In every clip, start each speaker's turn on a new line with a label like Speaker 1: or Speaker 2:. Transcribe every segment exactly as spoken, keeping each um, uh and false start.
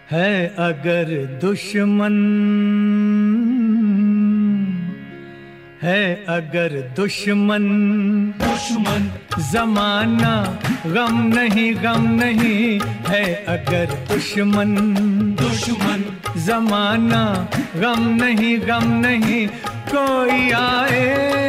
Speaker 1: है अगर दुश्मन, है अगर दुश्मन,
Speaker 2: दुश्मन
Speaker 1: जमाना गम नहीं गम नहीं, है अगर दुश्मन,
Speaker 2: दुश्मन
Speaker 1: जमाना गम नहीं गम नहीं, कोई आए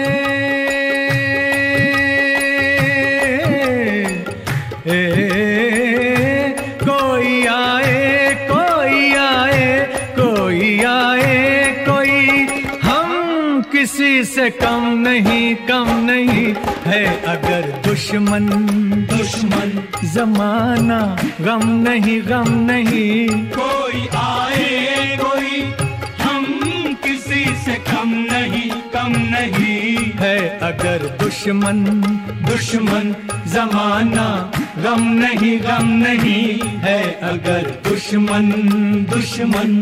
Speaker 1: ए, कोई आए कोई आए कोई आए कोई, हम किसी से कम नहीं कम नहीं, है अगर दुश्मन,
Speaker 2: दुश्मन
Speaker 1: जमाना गम नहीं गम नहीं,
Speaker 2: कोई आए कोई, हम किसी से कम नहीं कम नहीं,
Speaker 1: है अगर दुश्मन,
Speaker 2: दुश्मन
Speaker 1: जमाना गम नहीं गम नहीं, है अगर दुश्मन दुश्मन।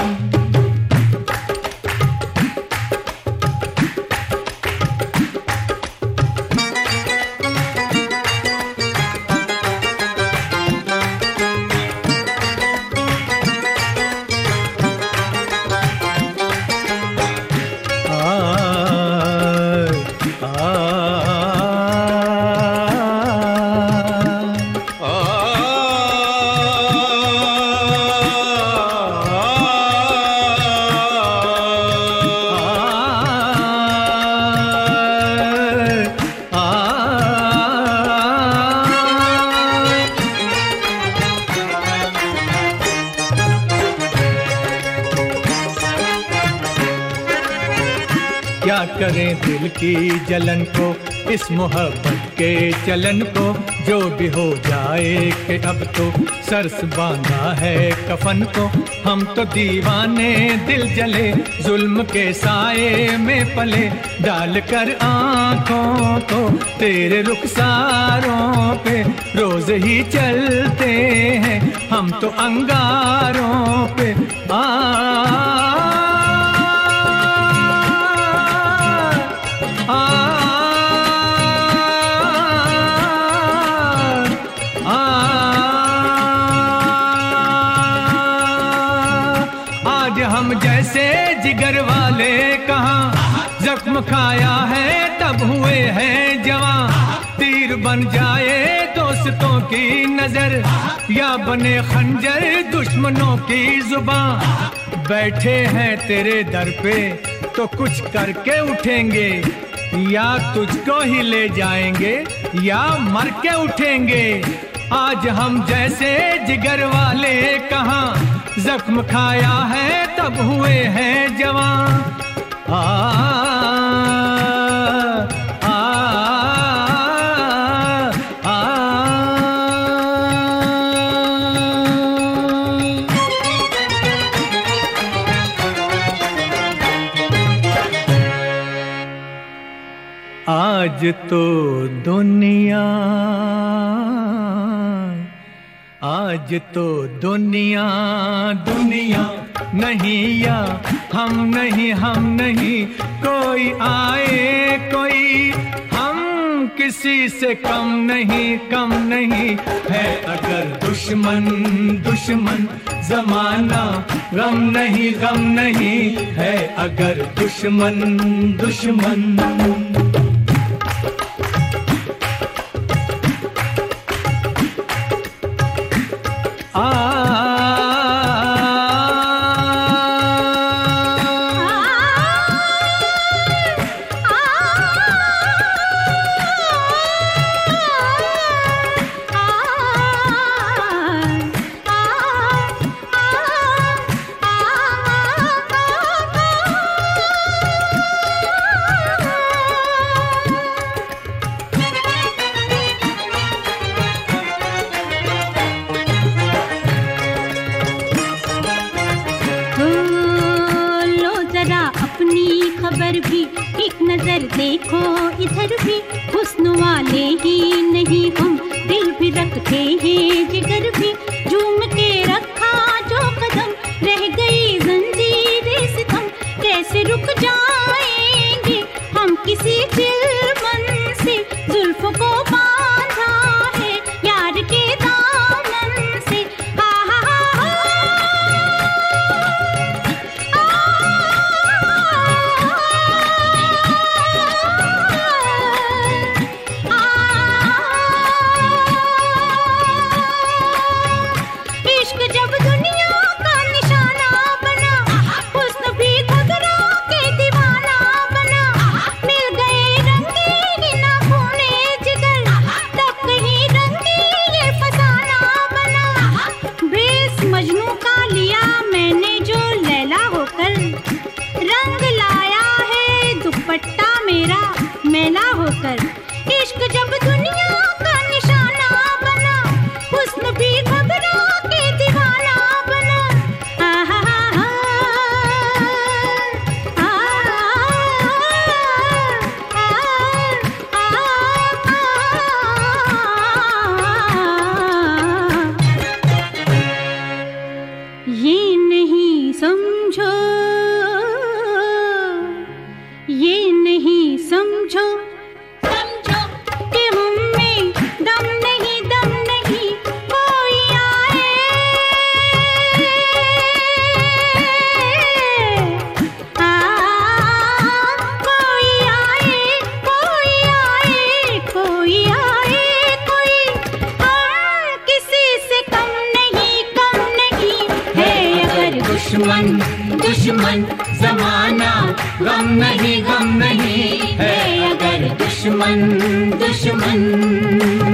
Speaker 1: क्या करें दिल की जलन को, इस मोहब्बत के चलन को, जो भी हो जाए कि अब तो सरस बांधा है कफन को, हम तो दीवाने दिल जले, जुल्म के साए में पले, डाल कर आँखों को तेरे रुखसारों पे, रोज ही चलते हैं हम तो अंगारों पे। आ हम जैसे जिगर वाले कहाँ, जख्म खाया है तब हुए हैं जवां, तीर बन जाए दोस्तों की नजर, या बने खंजर दुश्मनों की जुबान, बैठे हैं तेरे दर पे तो कुछ करके उठेंगे, या तुझको ही ले जाएंगे या मर के उठेंगे। आज हम जैसे जिगर वाले कहाँ, जख्म खाया है तब हुए हैं जवां। आ, आ, आ, आ, आज तो दुनिया, आज तो दुनिया दुनिया नहीं, या हम नहीं हम नहीं, कोई आए कोई, हम किसी से कम नहीं कम नहीं, है अगर दुश्मन दुश्मन, जमाना गम नहीं गम नहीं, है अगर दुश्मन दुश्मन।
Speaker 3: खबर भी एक नजर देखो इधर भी, हुस्न वाले ही नहीं हम, दिल भी रखते हैं जिगर भी, झूम के रखा जो कदम, रह गई जंजीरें सितम, कैसे रुक जाएंगे हम किसी चिलमन से, जुल्फों को बांधा है यार के दामन से। हा हा हा
Speaker 4: दुश्मन जमाना, गम नहीं गम नहीं है अगर दुश्मन दुश्मन।